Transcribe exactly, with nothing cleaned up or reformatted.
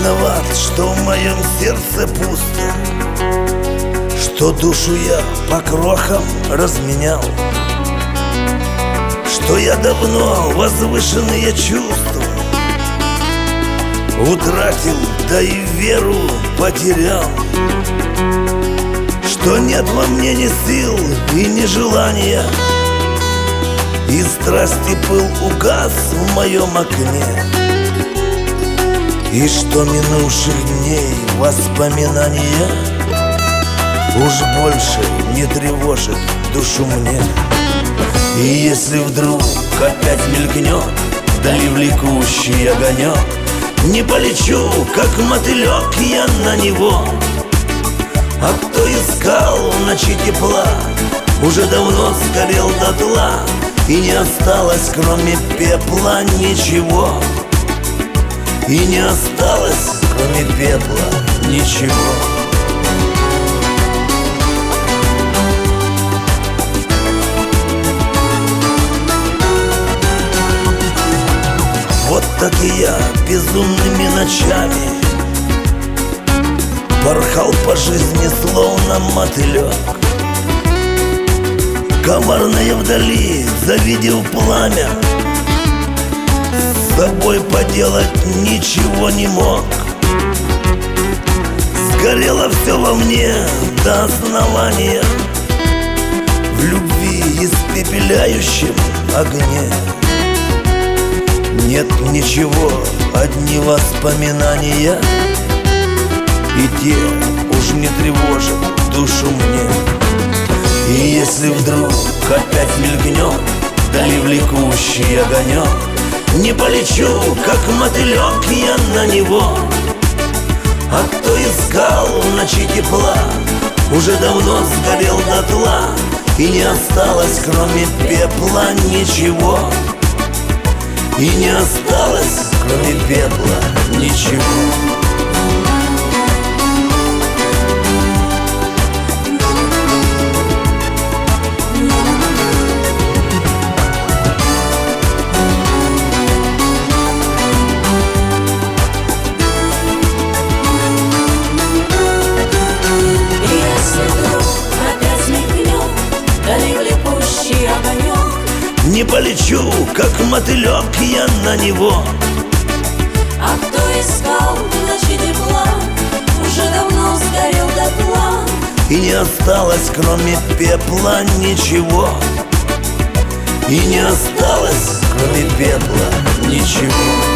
виноват, что в моем сердце пусто, что душу я по крохам разменял, что я давно возвышенные чувства утратил, да и веру потерял, что нет во мне ни сил и ни желания, и страсти пыл угас в моем окне, и что минувших дней воспоминания уж больше не тревожит душу мне. И если вдруг опять мелькнет вдали влекущий огонек, не полечу, как мотылек, я на него. А кто искал в ночи тепла, уже давно сгорел дотла, и не осталось, кроме пепла, ничего. И не осталось, кроме пепла, ничего. Вот так и я безумными ночами порхал по жизни, словно мотылек. Коварное вдали, завидев пламя, с собой поделать ничего не мог. Сгорело все во мне до основания, в любви испепеляющем огне. Нет ничего, одни воспоминания, и те уж не тревожат душу мне. И если вдруг опять мелькнет вдали влекущий огонек, не полечу, как мотылек, я на него. А кто искал в ночи тепла, уже давно сгорел дотла, и не осталось, кроме пепла, ничего. И не осталось, кроме пепла, ничего. Не полечу, как мотылек, я на него. А кто искал в ночи тепла, уже давно сгорел дотла, и не осталось, кроме пепла, ничего. И не осталось, кроме пепла, ничего.